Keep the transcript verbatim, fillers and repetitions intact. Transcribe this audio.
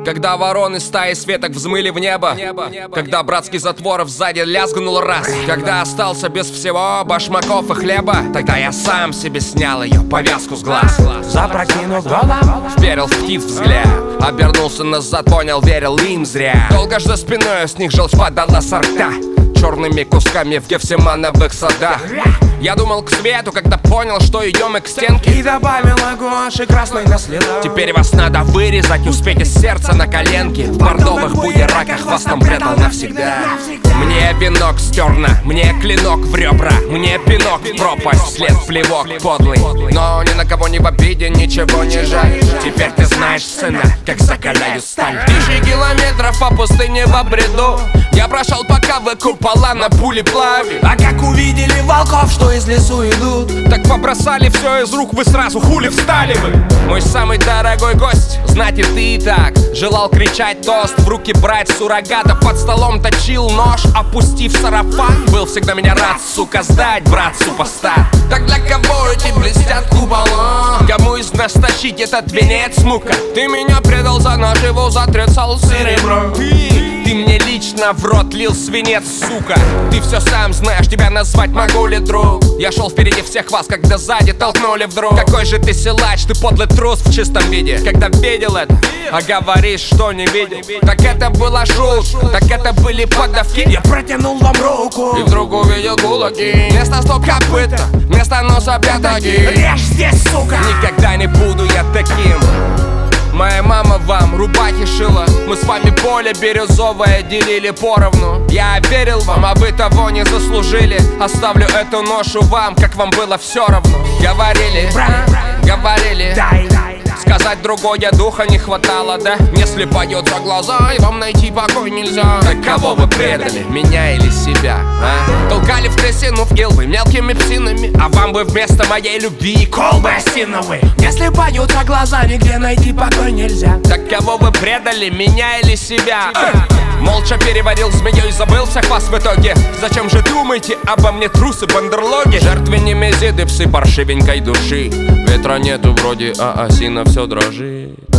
Когда вороны стаи светок взмыли в небо, когда братский затвор сзади лязгнул раз, когда остался без всего башмаков и хлеба, тогда я сам себе снял ее повязку с глаз. Запрокинув голову, вперил в птиц взгляд, обернулся назад, понял, верил им зря. Долго ж за спиной с них желчь падала со рта черными кусками в Гефсимановых садах. Я думал к свету, когда понял, что идем мы к стенке, и добавил гуаши красной на следах. Теперь вас надо вырезать, успеть из сердца на коленки. В бордовых будераках вас там предал навсегда. Мне венок стерна, мне клинок в ребра, мне пинок в пропасть, вслед плевок подлый. Но ни на кого не в обиде, ничего не жаль. Теперь ты знаешь, сына, как закаляю сталь. Тысячи километров по пустыне в обреду я прошел, пока вы купола на пули плавили. А как увидели волков, что из лесу идут, так побросали все из рук, вы сразу хули встали вы. Мой самый дорогой гость, знать и ты и так желал кричать тост, в руки брать суррогата, под столом точил нож, опустив сарафан. Был всегда меня рад, сука, сдать, брат, супостат. Так для кого эти блестят купола? Кому из нас тащить этот венец, мука? Ты меня предал за наживу, затрясал серебро. Ты, ты мне лично в рот лил свинец, сука. Ты все сам знаешь, тебя назвать могу ли, друг? Я шел впереди всех вас, когда сзади толкнули вдруг. Какой же ты силач, ты подлый трус в чистом виде. Когда видел это, а говоришь, что не видел. Так это была шутка, так это были поддавки. Я протянул вам руку и вдруг увидел кулаки. Вместо стоп копыта, вместо носа пятаки. Режь здесь, сука! Никогда не буду я таким. Моя мама вам рубахи шила, мы с вами поле бирюзовое делили поровну. Я верил вам, а вы того не заслужили. Оставлю эту ношу вам, как вам было все равно. Говорили, говорили, сказать другое духа не хватало, да? Если поет за глаза, и вам найти покой нельзя. Так кого вы предали, меня или себя, а? Толкали в трясину в илвы мелкими псинами, а вам бы вместо моей любви колбы осиновые. Если поют за глаза, нигде найти покой нельзя. Так кого вы предали, меня или себя? Молча переварил змею и забыл всех вас в итоге. Зачем же думаете обо мне, трусы, бандерлоги? Жертвы немезиды, псы паршивенькой души. Ветра нету вроде, а осина все дрожит.